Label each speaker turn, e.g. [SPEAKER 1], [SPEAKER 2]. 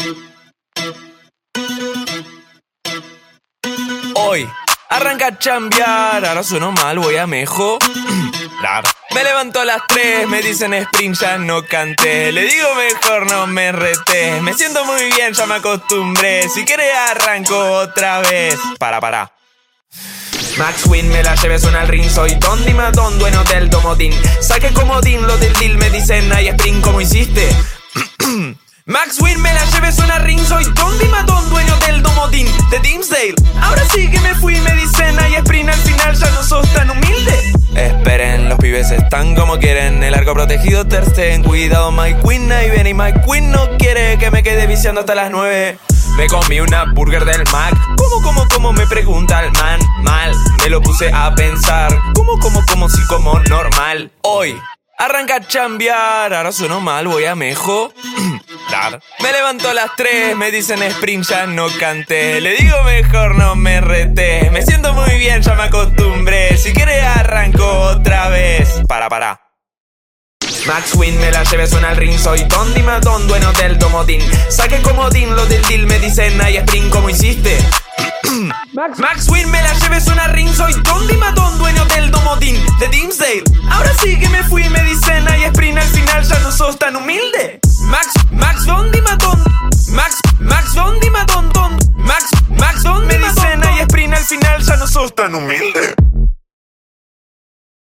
[SPEAKER 1] Hoy arranca a chambear, ahora sueno mal, voy a mejorar. Me levanto a las 3, me dicen sprint, ya no canté. Le digo mejor no me reté. Me siento muy bien, ya me acostumbré. Si querés arranco otra vez. Para. Max Win, me la llevé, suena al ring. Soy Don Dimatón, dueño del Domotín. Saqué comodín, los del deal me dicen hay sprint, ¿cómo hiciste? Max Win, me la llevé, suena al ring. Soy Don Dimatón, dueño del Domotín de Dimsdale. Ahora sí que me fui, me dicen hay sprint, al final ya no sos tan humilde. Esperen, los pibes están como quieren. El arco protegido, Tersten. Cuidado, My Queen, ahí viene. Y My Queen no quiere que me quede viciando hasta las 9. Me comí una burger del Mac. ¿Cómo? Me pregunta el man. Mal, me lo puse a pensar. ¿Cómo? Si como normal. Hoy arranca a chambear, ahora sueno mal, voy a mejorar. Me levanto a las 3, me dicen sprint, ya no canté. Le digo mejor no me reté. Me siento muy bien, ya me acostumbré. Si querés arranco otra vez. Para. Max Win, me la llevé, suena al ring. Soy Don Dimatón, dueño del Domotín. Saqué comodín, los del deal me dicen hay sprint, ¿cómo hiciste? Max Win, me la llevé, suena al ring. Soy Don Dimatón, dueño del Domotín de Dimsdale. Ahora sí que me fui, me dicen hay sprint, al final ya no sos tan humilde.